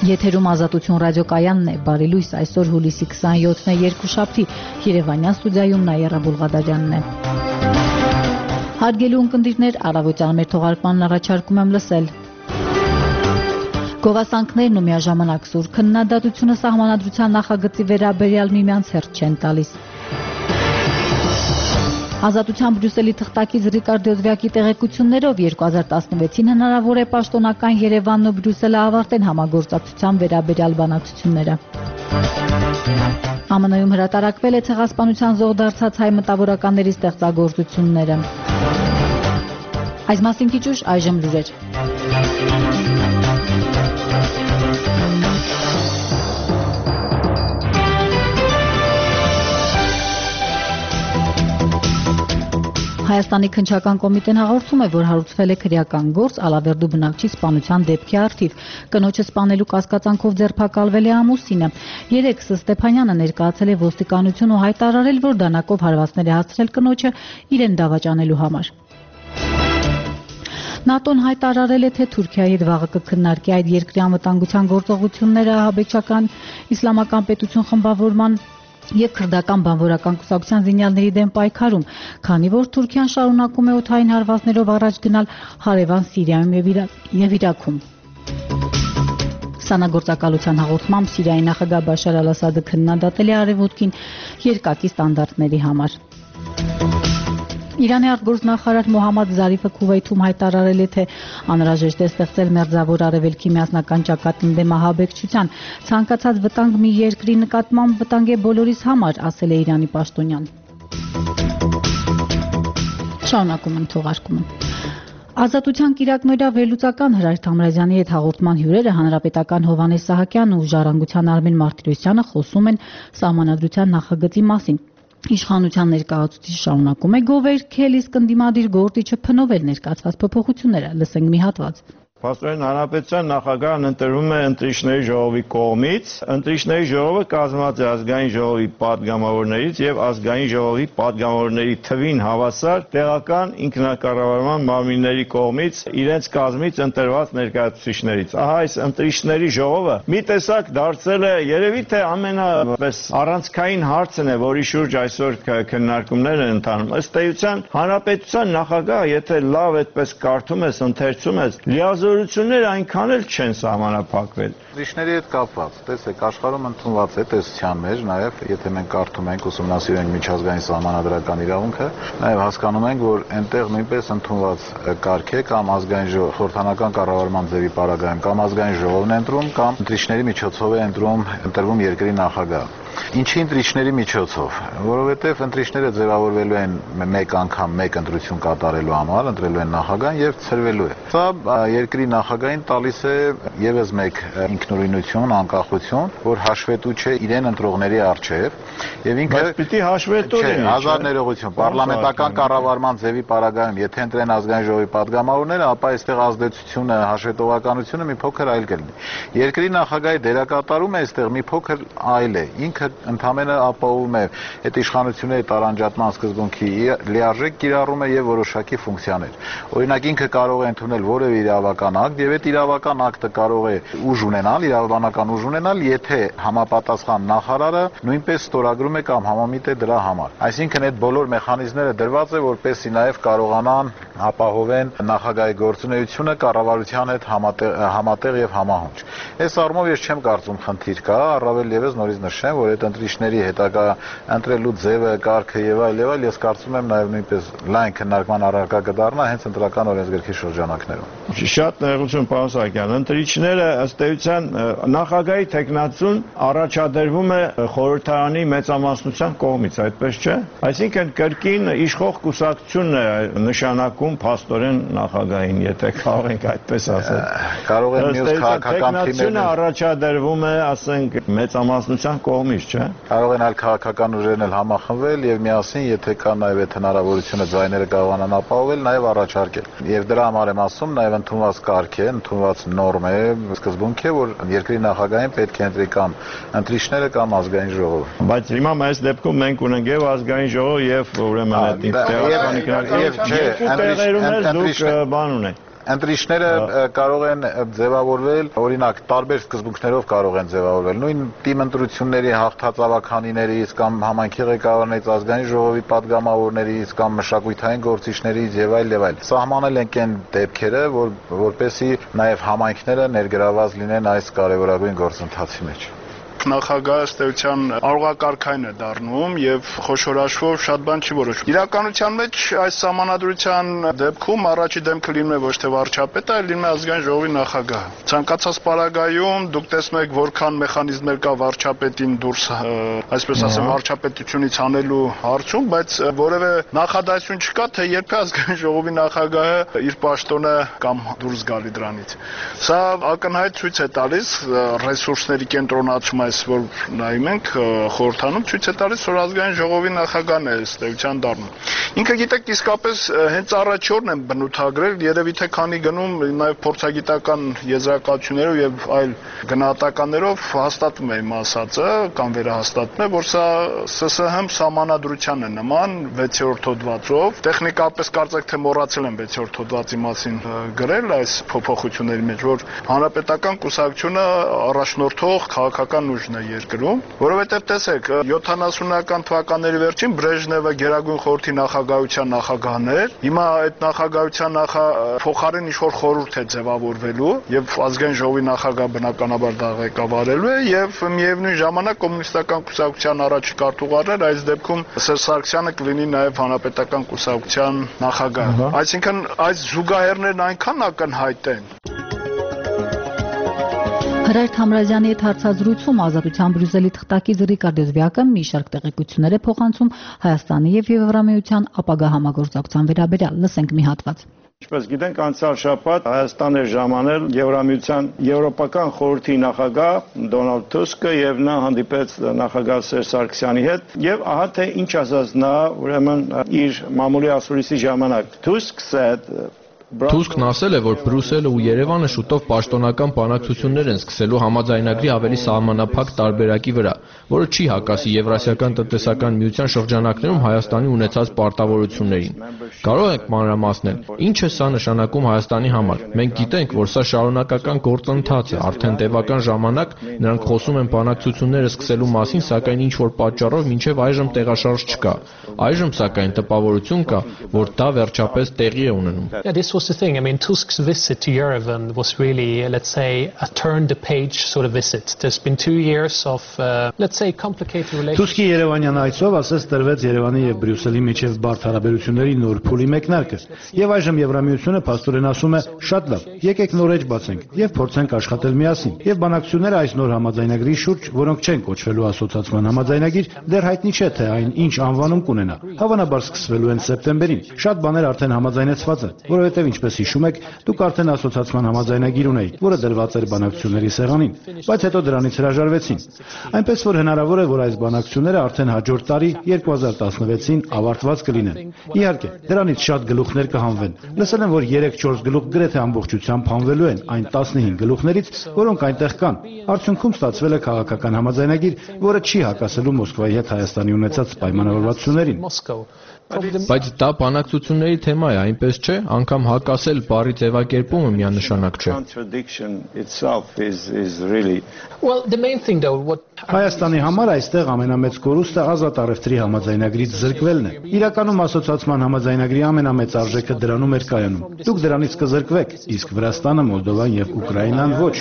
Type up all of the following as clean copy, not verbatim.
Եթերում Ազատություն ռադիոկայանն է, բարի լույս, այսօր հուլիսի 27-ն է, երկուշաբթի, Երևանյան ստուդիայում Նաիրա Բուլղադարյանն է։ Հարգելի ունկնդիրներ, առավոտյան մեր թողարկմանն առաջարկում եմ լսել։ Գովասանքներն ու միաժամանակ սուր քննադատությունը սահմանադրության նախագծի վերաբերյալ միմյանց հերթ չեն տալիս։ Ազատության Բրյուսելի թղթակից Ռիկարդ Դոդրյակի տեղեկություններով 2016-ին հնարավոր է պաշտոնական Երևանն ու Բրյուսելը ավարտեն համագործակցության վերաբերյալ բանակցությունները։ ԱՄՆ-ում հրատարակվել է ցեղասպանության զոհ դարձած հայ մտավորականների ստեղծագործությունները։ Այս մասին քիչ ուշ, այժմ լուրեր։ Հայաստանի քննչական կոմիտեն հաղորդում է, որ հարուցվել է քրեական գործ Ալավերդու բնակչի սպանության դեպքի առթիվ։ Կնոջը սպանելու կասկածանքով ձերբակալվել է ամուսինը։ Երեկ Ստեփանյանը ներկայացել է ոստիկանություն ու հայտարարել, որ դանակով հարվածներ է հասցրել կնոջը իրեն դավաճանելու համար։ ՆԱՏՕ-ն հայտարարել է, թե Թուրքիայի հետ վաղը կքննարկի այդ երկրի անվտանգության գործողությունները ահաբեկչական իսլամական պետություն խմբավորման և քրդական բանվորական կուսակցության զինյալների դեմ պայքարում, քանի որ Թուրքիան շարունակում է օդային հարվածներով առաջ գնալ հարևան Սիրիայում և Իրաքում։ Սանագործակալության հաղորդմամբ Սիրիայի նախագահ Բաշար Ալ-Ասադը քննադատել է Արևմուտքին երկակի ստանդարտների համար։ Իրանի արտգործնախարար Մոհամմադ Զարիֆը Քուվեյթում հայտարարել է, թե անհրաժեշտ է ստեղծել մերձավոր Արևելքի միասնական ճակատին դեմ ահաբեկչության։ Ցանկացած վտանգ մի երկրի նկատմամբ վտանգ է բոլորիս համար, ասել է Իրանի պաշտոնյան։ Շարունակում ենք թողարկումը։ Ազատության կիրակնօրյա վերլուծական Հրայր Թամրազյանի հետ հաղորդման հյուրերը հանրապետական Հովհաննես Սահակյանն ու Ժառանգության Արմեն Մարտիրոսյանը խոսում են սահմանադրության նախագծի մասին։ Իշխանության ներկայացուցիչը շարունակում է գովերքել, իսկ ընդդիմադիր գործիչը փնովել ներկայացված փոփոխությունները։ Լսենք մի հատված։ Փաստորեն Հանրապետության նախագահն ընտրվում է ընտրիչների ժողովի կողմից։ Ընտրիչների ժողովը կազմված է ազգային ժողովի պատգամավորներից եւ ազգային ժողովի պատգամավորների թվին հավասար տեղական ինքնակառավարման մարմինների կողմից իրենց կազմից ընտրված ներկայացուցիչներից։ Ահա այս ընտրիչների ժողովը մի տեսակ դարձել է երևի թե ամենապես առանցքային հարցն է, որի շուրջ այսօր քննարկումներ են ընթանում։ Ըստ էության Հանրապետության նախագահը, եթե լավ այդպես կարդում ես, ընթերցում ես, լիազորությունները այնքան էլ չեն սահմանափակվել։ Ընտրիչների հետ կապված, տեսեք, աշխարհում ընդունված է տեսության մեջ, նաև եթե մենք կարդում ենք, ուսումնասիրում ենք միջազգային սահմանադրական իրավունքը, նաև հասկանում ենք, որ այնտեղ նույնպես ընդունված կարգ է կամ ազգային խորհրդանական կառավարման ձևի պարագայում կամ ազգային ժողովն է ընտրում կամ ընտրիչների միջոցով է ընտրվում երկրի նախագահ։ Ինչի ընտրիչների միջոցով, որովհետև ընտրիչները ձևավորվելու են մեկ անգամ մեկ ընտրություն կատարելու համար, ընտրելու են նախագահին եւ ցրվելու է։ Սա երկրի նախագահին տալիս է եւս մեկ ինքնուրույնություն, անկախություն, որ հաշվետու չէ իրեն ընտրողների առջև եւ ինքը պիտի հաշվետու լինի, ազատ ներողություն, պարլամենտական կառավարման ձևի պարագայում, եթե ընտրեն ազգային ժողովի պատգամավորները, ապա այստեղ ազդեցությունը, հաշվետվականությունը մի փոքր այլ կլինի։ Երկրի նախագահի դերակատարումը այստեղ մի փոքր այլ է։ Ինքը ընդհանրապես ապահովում է այդ իշխանությունների տարանջատման սկզբունքի լիարժեք կիրառումը եւ որոշակի ֆունկցիաներ։ Օրինակ ինքը կարող է ընդունել որևէ իրավական ակտ եւ այդ իրավական ակտը կարող է ուժ ունենալ, իրավաբանական ուժ ունենալ, եթե համապատասխան նախարարը նույնպես ստորագրում է կամ համամիտ է դրա համար։ Այսինքն այդ բոլոր մեխանիզմները դրված է, որպեսզի նաեւ կարողանան ապահովեն նախագահի գործունեությունը կառավարության հետ համատեղ եւ համահունչ։ Այս առումով ես չեմ կարծում խնդիր կա, առավել եւս նորից նշեմ, որ այդ ընտրիչների հետագա ընտրելու ձևը, կարգը եւ այլ, ես կարծում եմ նաեւ նույնպես լայն քննարկման առարկա կդառնա հենց ընտրական օրենսգրքի շրջանակներում։ Շատ ներողություն, պարոն Սահակյան, ընտրիչները ըստ էության նախագահի թեկնածուն առաջադրվում է խորհրդարանի մեծամասնության կողմից, այդպես չէ։ Այսինքն կրկին իշխող կուսակցությունն է նշանակում փաստորեն նախագահին, եթե կարող ենք այդպես ասել։ Կարող է մյուս քաղաքական թիմերը առաջադրվում է, ասենք, մեծամասնության կողմից, չէ։ Կարող են այլ քաղաքական ուժերն էլ համախմբվել եւ միասին, եթե կա նաեւ այդ հնարավորությունը ձայները կարողանան ապահովել, նաեւ առաջարկել։ Եվ դրա համար եմ ասում, նաեւ ընդունված կարգ է, ընդունված նորմ է, սկզբունք է, որ երկրի նախագահին պետք է ընտրի կամ ընտրիչները կամ ազգային ժողովը։ Բայց հիմա այս դեպքում մենք ունենք եւ ազգային ժողով եւ ուրեմն այդ տեղական եւ տեղերում էլ դուք բան ունեք։ Ընտրիչները կարող են ձևավորվել, օրինակ, տարբեր սկզբունքներով կարող են ձևավորվել։ Նույն թիմ ընտրությունների հաղթածավականիներից կամ համայնքի ղեկավարներից, ազգային ժողովի падգամավորներից կամ մշակութային գործիչներից եւ այլ եւ այլ։ Սահմանել ենք այն դեպքերը, որպեսզի նաեւ համայնքները ներգրաված լինեն այս կարևորագույն գործընթացի մեջ։ Նախագահը ըստ էության արողակարգային է դառնում եւ խոշոր հաշվով շատ բան չի որոշվում։ Իրականության մեջ այս սահմանադրության դեպքում առաջի դեմքը լինում է ոչ թե վարչապետը, այլ լինում է ազգային ժողովի նախագահը։ Ցանկացած պարագայում դուք տեսնում եք որքան մեխանիզմներ կա վարչապետին դուրս, այսպես ասեմ, վարչապետությունից անելու հարցում, բայց որևէ նախադասություն չկա, թե երբ է ազգային ժողովի նախագահը իր պաշտոնը կամ դուրս գալի դրանից։ Սա ակնհայտ ցույց է տալիս ռեսուրսների կենտրոնացումը, որ նայում ենք խորհրդանում ցույց է տալիս, որ ազգային ժողովի նախագահն է ըստ էության դառնում։ Ինքը գիտեք իսկապես հենց առաջորդն են բնութագրել, երևի թե քանի գնում նաև փորձագիտական եզրակացություններով եւ այլ գնահատականներով հաստատվում է իմ ասածը կամ վերահաստատվում է, որ սա ՍՍՀ սահմանադրության է նման 6-րդ հոդվածով։ Տեխնիկապես կարծեք թե մոռացել են 6-րդ հոդվածի մասին գրել այս փոփոխությունների մեջ, որ հանրապետական կուսակցությունը առաջնորդող քաղաքական ուժն է երկրում, որովհետև տեսեք 70-ական թվականների վերջին Բրեժնևը Գերագույն խորհրդի նախագահության նախագահն էր։ Հիմա այդ նախագահության փոխարեն ինչ-որ խորհուրդ է ձևավորվելու եւ ազգային ժողովի նախագահ բնականաբար դա ղեկավարելու է եւ միևնույն ժամանակ կոմունիստական կուսակցության առաջի քարտուղարներ, այս դեպքում Սերժ Սարգսյանը կլինի նաեւ հանրապետական կուսակցության նախագահ։ Այսինքն այս զուգահեռներն այնքան ակնհայտ են։ Հրայր Թամրազյանի հետ հարցազրույցում Ազատության Բրյուսելի թղթակից Ռիկարդ Դեզվյակը մի շարք տեղեկություններ է փոխանցում Հայաստանի եւ Եվրամիության ապագա համագործակցության վերաբերյալ։ Լսենք մի հատված։ Ինչպես գիտենք, անցյալ շաբաթ Հայաստան էր ժամանել Եվրամիության Եվրոպական խորհրդի նախագահ Դոնալդ Թուսկը եւ նա հանդիպեց նախագահ Սերժ Սարգսյանի հետ եւ ահա թե ինչ ասաց նա, ուրեմն իր մամուլի ասուլիսի ժամանակ. Թուսկն ասել է, որ Բրյուսելը ու Երևանը շուտով պաշտոնական բանակցություններ են սկսելու համաձայնագրի ավելի սահմանափակ տարբերակի վրա, որը չի հակասի Եվրասիական տնտեսական միության շրջանակներում Հայաստանի ունեցած պարտավորություններին։ Կարող եք մանրամասնել, ինչ է սա նշանակում Հայաստանի համար։ Մենք գիտենք, որ սա շարունակական գործընթաց է, արդեն տևական ժամանակ նրանք խոսում են բանակցությունները սկսելու մասին, սակայն ինչ-որ պատճառով մինչև այժմ տեղաշարժ չկա։ Այժմ սակայն տպավորություն կա, որ դա վերջապես տեղի է ունենում։ Was the thing. I mean, Tusk's visit to Yerevan was really, let's say, a turn-the-page sort of visit. There's been 2 years of, let's say, complicated relations. Tuskի Երևանյան այցով ասես տրվեց Երևանի եւ Բրյուսելի միջև բարդ հարաբերությունների նոր փուլի մեկնարկը։ Եվ այժմ Եվրամիությունը փաստորեն ասում է. շատ լավ, եկեք նոր էջ բացենք եւ փորձենք աշխատել միասին։ Եվ բանակցությունները այս նոր համաձայնագրի շուրջ, որոնք չեն կոչվելու ասոցիացիան համաձայնագիր, դեռ հայտնի չէ թե այն ինչ անվանում կունենա։ Հավանաբար սկսվելու են սեպտեմբերին։ Շատ բաներ արդեն համաձայնեցված են, որովհետեւ ինչպես հիշում եք, դուք արդեն ասոցիացիան համաձայնագիր ունեիք, որը դրված էր բանակցությունների սեղանին, բայց հետո դրանից հրաժարվեցին։ Այնպես որ հնարավոր է, որ այս բանակցությունները արդեն հաջորդ տարի 2016-ին ավարտված կլինեն։ Իհարկե, դրանից շատ գլուխներ կհանվեն։ Լսել եմ, որ 3-4 գլուխ գրեթե ամբողջությամբ հանվելու են այն 15 գլուխներից, որոնք այնտեղ կան։ Արդյունքում ստացվել է քաղաքական համաձայնագիր, որը չի հակասելու Մոսկվայի հետ Հայաստանի ունեցած պայմանավորվածություններին։ Բայց դա բանակցությունների թեմա է, այնպես չէ, անգամ հակասել բառի ձևակերպումը միանշանակ չէ։ Հայաստանի համար այստեղ ամենամեծ կորուստը ազատ առևտրի համաձայնագրից զրկվելն է։ Իրականում ասոցիացիան համաձայնագրի ամենամեծ արժեքը դրանում էր կայանում։ Դուք դրանից կզրկվեք, իսկ Վրաստանը, Մոլդովան եւ Ուկրաինան ոչ։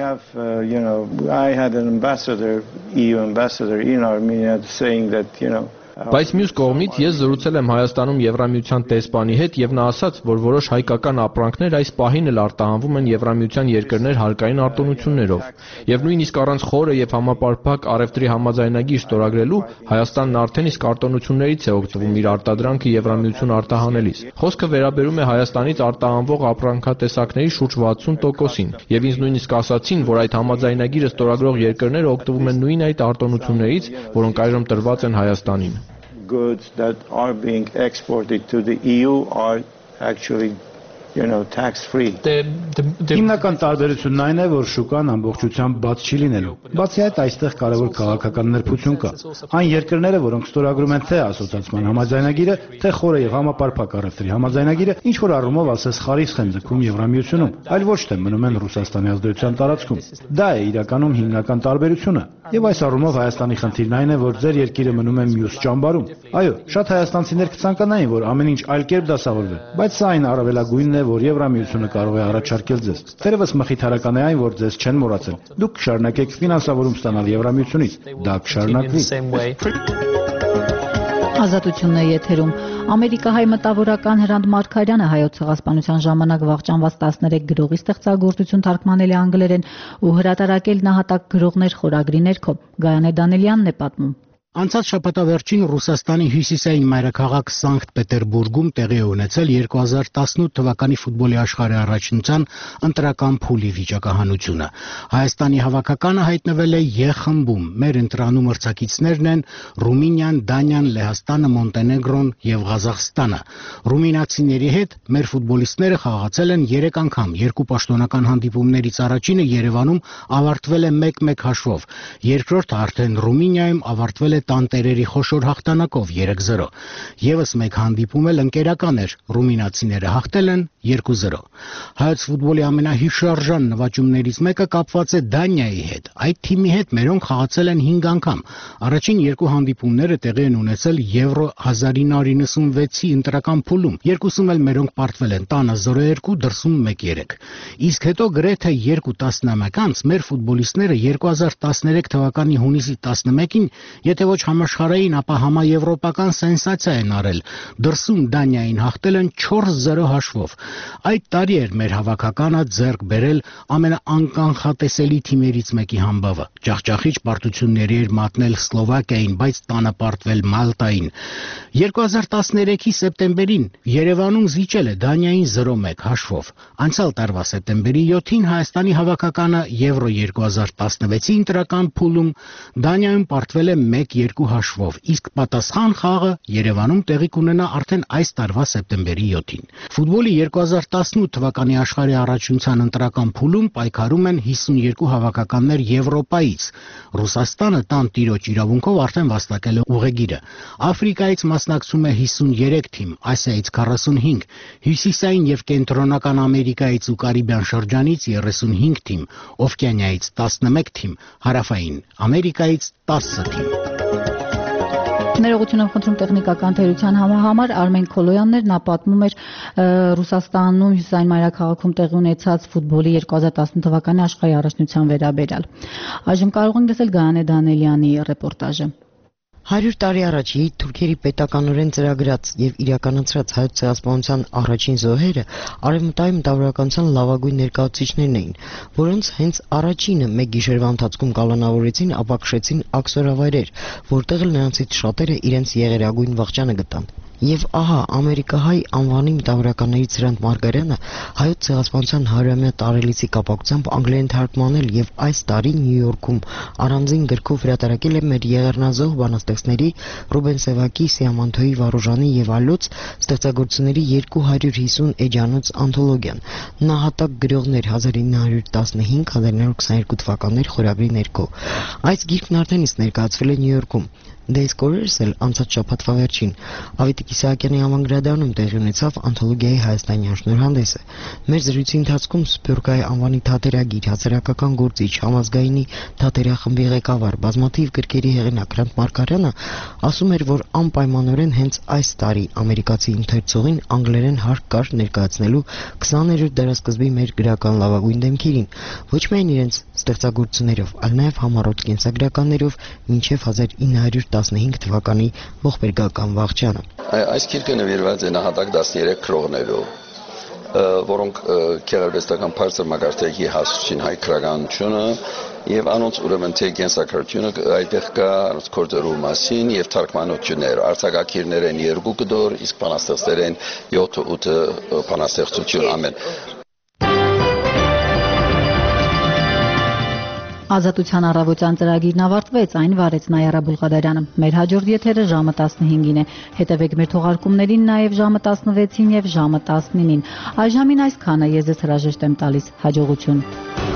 I had an ambassador, EU ambassador in Armenia saying that, Բայց մյուս կողմից ես զրուցել եմ Հայաստանում Եվրամիության տեսփանի հետ եւ նա ասաց, որ որոշ հայկական ապրանքներ այս պահին էլ արտահանվում են Եվրամիության երկրներ հարկային արտոնություններով։ Եվ նույնիսկ առանց խորը եւ համապարփակ առևտրի համաձայնագիր ստորագրելու Հայաստանն արդեն իսկ արտոնություններից է օգտվում իր արտադրանքը Եվրամիություն արտահանելիս։ Խոսքը վերաբերում է Հայաստանից արտահանվող ապրանքատեսակների շուրջ 60%-ին։ Եվ ինձ նույնիսկ ասացին, որ այդ համաձայնագիրը ստորագրող երկրները օգտվում են նույն այդ արտոնություններից, որոնք այժմ տրված են Հայաստանին։ Goods that are being exported to the EU are actually tax-free. Հիմնական տարբերությունն այն է, որ շուկան ամբողջությամբ բաց չի լինելու։ Բացի այդ, այստեղ կարևոր քաղաքական նրբություն կա։ Այն երկրները, որոնք ստորագրում են թե ասոցիացիան համաձայնագիրը, թե խորը եւ համապարփակ առևտրի համաձայնագիրը, ինչ որ առումով ասես խարիսխ են ձգում Եվրամիությունում, այլ ոչ թե մնում են Ռուսաստանի ազդեցության տարածքում։ Դա է իրականում հիմնական տարբերությունը։ Եվ այս առումով Հայաստանի խնդիրն այն է, որ ձեր երկիրը մնում է մյուս ճամբարում։ Այո, շատ հայաստանցիներ կցանկանային, որ ամեն ինչ այլ կերպ դասավորվի, բայց սա այն առավելագույնն է, որ Եվրամիությունը կարող է առաջարկել ձեզ։ Թերևս մխիթարական է այն, որ ձեզ չեն մոռացել։ Դուք կշարունակեք ֆինանսավորում ստանալ Եվրամիությունից։ Դա կշարունակվի։ Ազատությունն է եթերում։ Ամերիկահայ մտավորական Հրանտ Մարգարյանը հայոց ցեղասպանության ժամանակ վախճանված 13 գրողի ստեղծագործություն թարգմանել է անգլերեն ու հրատարակել նահատակ գրողներ խորագրի ներքո։ Գայանե Դանելյանն է պատմում։ Անցած շաբաթավերջին Ռուսաստանի հյուսիսային մայրաքաղաք Սանկտ Պետերբուրգում տեղի է ունեցել 2018 թվականի ֆուտբոլի աշխարհի առաջնության ընտրական փուլի վիճակահանությունը։ Հայաստանի հավաքականը հայտնվել է Ե խմբում։ Մեր ընտրանում մրցակիցներն են Ռումինիան, Դանիան, Լեհաստանը, Մոնտենեգրոն եւ Ղազախստանը։ Ռումինացիների հետ մեր ֆուտբոլիստները խաղացել են 3 անգամ։ Երկու պաշտոնական հանդիպումներից առաջինը Երևանում ավարտվել է 1-1 հաշվով։ Երկրորդը արդեն Ռումինիայում ավարտվել է տանտերերի խոշոր հաղթանակով 3-0։ Եվս մեկ հանդիպում էլ ընկերական էր, ռումինացիները հաղթել են 2-0։ Հայոց ֆուտբոլի ամենահիշարժան նվաճումներից մեկը կապված է Դանիայի հետ։ Այդ թիմի հետ մերոնք խաղացել են 5 անգամ։ Առաջին երկու հանդիպումները տեղի են ունեցել Եվրո 1996-ի ընտրական փուլում։ Երկուսում էլ մերոնք պարտվել են տանը 0-2, դրսում 1-3։ Իսկ հետո գրեթե 2 տասնամյակ անց մեր ֆուտբոլիստները 2013 թվականի հունիսի 11-ին եթե ոչ համաշխարհային, ապա համաեվրոպական սենսացիա են արել։ Դրսում Դանիային հաղթել են 4-0 հաշվով։ Այդ տարի էր մեր հավաքականը ձեռք բերել ամենաանկանխատեսելի թիմերից մեկի համբավը։ Ջախջախիչ պարտությունների էր մատնել Սլովակիային, բայց տանը պարտվել Մալտային։ 2013-ի սեպտեմբերին Երևանում զիջել է Դանիային 0-1 հաշվով։ Անցյալ տարվա սեպտեմբերի 7-ին Հայաստանի հավաքականը Եվրո 2016-ի ընտրական փուլում Դանիայում պարտվել է 1-2 հաշվով, իսկ պատասխան խաղը Երևանում տեղի կունենա արդեն այս տարվա սեպտեմբերի 7-ին։ Ֆուտբոլի 2018 թվականի աշխարհի առաջնության ընտրական փուլում պայքարում են 52 հավաքականներ Եվրոպայից։ Ռուսաստանը տան տիրոջ իրավունքով արդեն վաստակել է ուղեգիրը։ Աֆրիկայից մասնակցում է 53 թիմ, Ասիայից 45, Հյուսիսային եւ Կենտրոնական Ամերիկայից ու Կարիբյան շրջանից 35 թիմ, Օվկիանիայից 11 թիմ, Հարավային Ամերիկայից 10 թիմ։ Ներողություն եմ խնդրում տեխնիկական թերության համար Արմեն Քոլոյաններ նա պատմում էր Ռուսաստանում հյուսիսային մայրաքաղաքում տեղի ունեցած ֆուտբոլի 2018 թվականի աշխարհի առաջնության վերաբերյալ։ Այժմ կարող ենք լսել Գայանե Դանելյանի ռեպորտաժը։ 100 տարի առաջ թուրքերի պետականորեն ծրագրած եւ իրականացրած հայոց ցեղասպանության առաջին զոհերը արևմտային մտավորականության լավագույն ներկայացուցիչներն էին, որոնց հենց առաջինը մեկ գիշերվա ընթացքում կալանավորեցին, ապակշեցին աքսորավայրեր, որտեղ նրանցից շատերը իրենց եղերագույն վախճանը գտան։ Եվ ահա ամերիկահայ անվանի մտավորականներից Հրանտ Մարգարյանը հայոց ցեղասպանության 100-ամյա տարելիցի կապակցությամբ անգլերեն թարգմանել եւ այս տարի Նյու Յորքում առանձին գրքով հրատարակել է մեր եղեռնազոհ բանաստեղծների Ռուբեն Սևակի, Սիամանթոյի, Վարուժանի եւ այլոց ստեղծագործությունների 250 էջանոց անթոլոգիան։ Նահատակ գրողներ 1915-1922 թվականներ խորագրի ներքո։ Այս գիրքն արդեն իսկ ներկայացվել է Նյու Յորքում։ Դե իսկ օրերս էլ անցած շաբաթվա վերջին Ավետիք Իսահակյանի համալսարանում տեղի ունեցավ անթոլոգիայի հայաստանյան շնորհանդեսը։ Մեր զրույցի ընթացքում Սփյուռքայի անվանի թատերագիր, հասարակական գործիչ, համազգայինի թատերախմբի ղեկավար, բազմաթիվ գրքերի հեղինակ Հրանտ Մարգարյանը ասում էր, որ անպայմանորեն հենց այս տարի ամերիկացի ընթերցողին անգլերեն հարկ կար ներկայացնելու 20-րդ դարաշրջանի մեր գրական լավագույն դեմքերին, ոչ միայն իրենց ստեղծագործություններով, այլ նաև համառոտ կենսագրականներով մինչև 1915 թվականի ողբերգական վախճանը։ Այս գիրքը նվիրված է նահատակ 13 գրողներով, որոնք գեղարվեստական բարձր մակարդակի հասցին հայ քրագանությունը եւ անոնց ուրեմն թե կենսակրթությունը այդտեղ կա անոնց կորձերու մասին եւ թարգմանություններ, արձակագիրներ են 2 կդոր, իսկ բանաստեղծներ են 7-8 բանաստեղծություն ամեն։ Ազատության առավոտյան ծրագիրն ավարտվեց, այն վարեց Նայարա Բուլղադարյանը։ Մեր հաջորդ եթերը ժամը 15-ին է։ Հետևեք մեր թողարկումներին նաև ժամը 16-ին եւ ժամը 19-ին։ Այժմին այսքանը, ես ձեզ հրաժեշտ եմ տալիս։ Հաջողություն։